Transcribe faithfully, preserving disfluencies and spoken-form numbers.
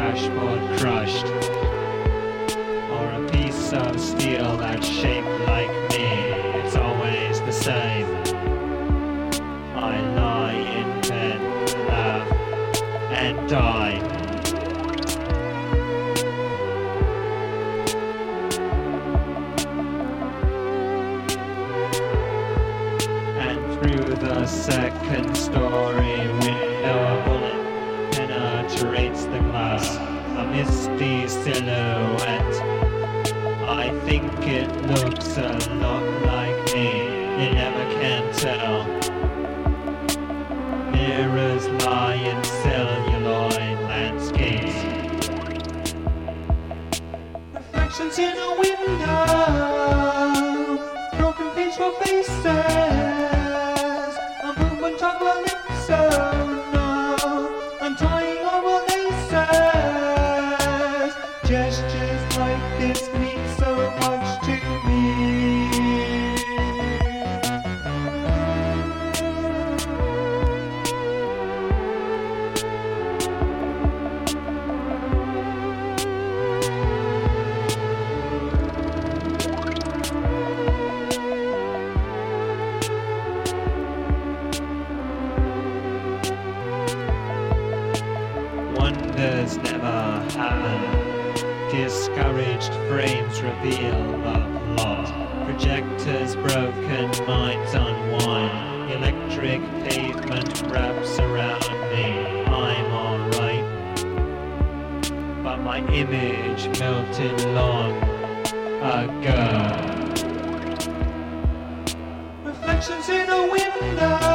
dashboard crushed, or a piece of steel that's shaped like me. It's always the same. I lie in bed, laugh, and die. Through the second story window, a bullet penetrates the glass, a misty silhouette. I think it looks a lot like me, you never can tell. Mirrors lie in celluloid landscapes. Reflections in a window, broken peaceful faces. So no, I'm trying over laces. Gestures like this mean so much to me. Wonders never happen. Discouraged frames reveal love lost. Projectors broken, minds unwind. Electric pavement wraps around me. I'm alright, but my image melted long ago. Reflections in a window.